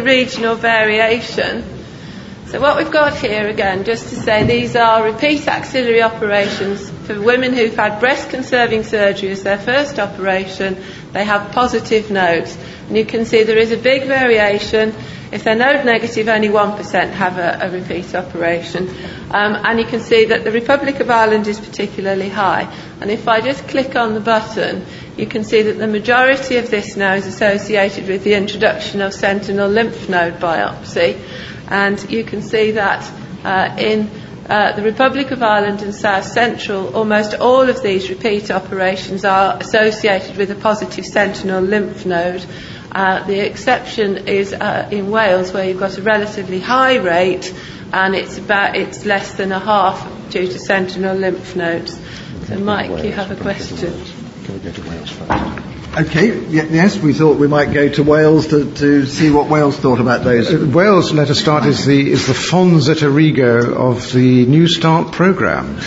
regional variation. So what we've got here again, just to say, these are repeat axillary operations for women who've had breast conserving surgery as their first operation. They have positive nodes, and you can see there is a big variation. If they're node negative, only 1% have a repeat operation. And you can see that the Republic of Ireland is particularly high. And if I just click on the button, you can see that the majority of this now is associated with the introduction of sentinel lymph node biopsy. And you can see that in the Republic of Ireland and South Central, almost all of these repeat operations are associated with a positive sentinel lymph node. The exception is in Wales, where you've got a relatively high rate, and it's less than a half due to sentinel lymph nodes. So, Mike, you have a question. Can we go to Wales first? Okay, yes, we thought we might go to Wales to see what Wales thought about those. Wales, let us start, is the fons et origo of the New Start programme.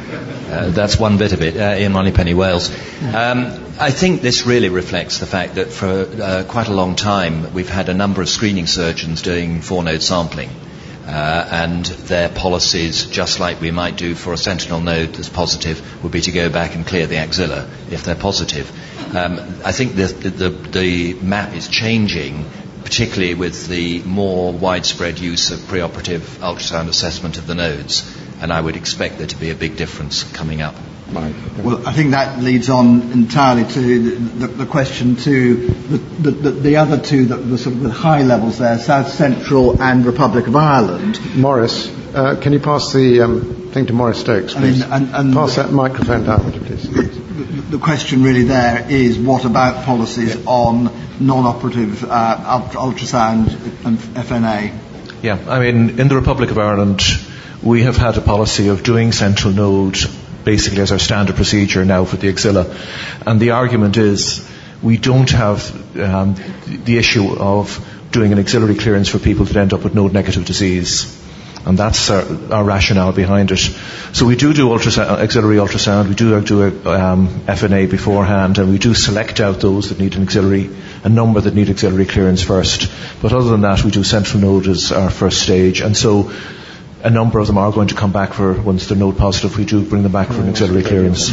That's one bit of it, Ian Moneypenny, Wales. I think this really reflects the fact that for quite a long time we've had a number of screening surgeons doing 4-node sampling. And their policies, just like we might do for a sentinel node that's positive, would be to go back and clear the axilla if they're positive. I think the map is changing, particularly with the more widespread use of preoperative ultrasound assessment of the nodes, and I would expect there to be a big difference coming up. Well, I think that leads on entirely to the question to the other two, the sort of the high levels there, South Central and Republic of Ireland. Morris, can you pass the thing to Morris Stokes, please? And pass that microphone down, please. The question really there is, what about policies on non-operative ultrasound and FNA? Yeah, I mean, in the Republic of Ireland, we have had a policy of doing central node basically as our standard procedure now for the axilla. And the argument is we don't have the issue of doing an axillary clearance for people that end up with node negative disease. And that's our rationale behind it. So we do auxiliary ultrasound, we do FNA beforehand, and we do select out those that need a number that need auxiliary clearance first. But other than that, we do central node as our first stage. And so a number of them are going to come back once they're node positive, we do bring them back for an auxiliary clearance.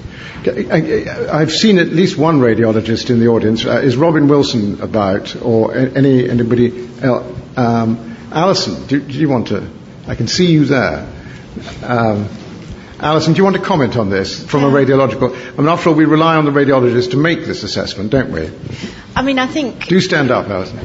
I've seen at least one radiologist in the audience. Is Robin Wilson about, or anybody else? Alison, do you want to? I can see you there. Alison, do you want to comment on this from a radiological? I mean, after all, we rely on the radiologist to make this assessment, don't we? I mean, I think... Do stand up, Alison.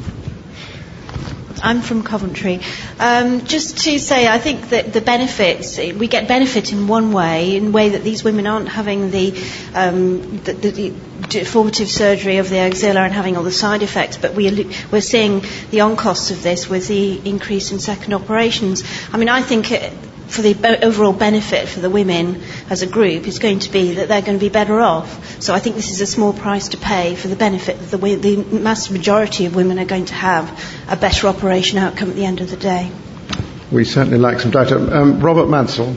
I'm from Coventry. Just to say, I think that the benefits, we get benefit in one way, in the way that these women aren't having the deformative surgery of the axilla and having all the side effects, but we're seeing the on-costs of this with the increase in second operations. I mean, I think for the overall benefit for the women as a group is going to be that they're going to be better off. So I think this is a small price to pay for the benefit that the mass majority of women are going to have a better operation outcome at the end of the day. We certainly like some data. Robert Mansell.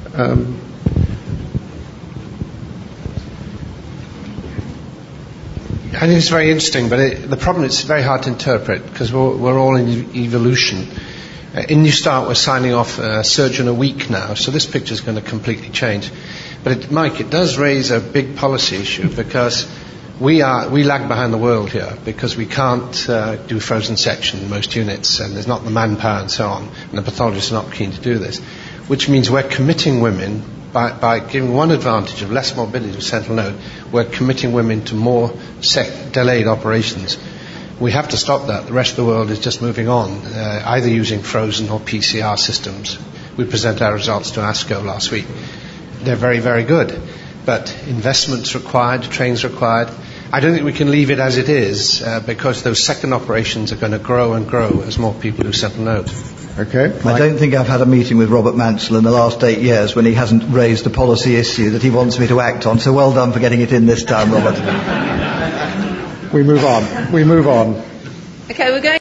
I think it's very interesting, but the problem is very hard to interpret because we're all in evolution. In New Start, we're signing off a surgeon a week now, so this picture is going to completely change. But Mike, it does raise a big policy issue because we lag behind the world here because we can't do frozen section in most units, and there's not the manpower and so on, and the pathologists are not keen to do this, which means we're committing women by giving one advantage of less morbidity of sentinel node, we're committing women to more delayed operations. We have to stop that. The rest of the world is just moving on, either using frozen or PCR systems. We presented our results to ASCO last week. They're very, very good, but investment's required, training's required. I don't think we can leave it as it is because those second operations are going to grow and grow as more people do sentinel node. Okay. I don't think I've had a meeting with Robert Mansell in the last 8 years when he hasn't raised a policy issue that he wants me to act on. So well done for getting it in this time, Robert. We move on. Okay, we're going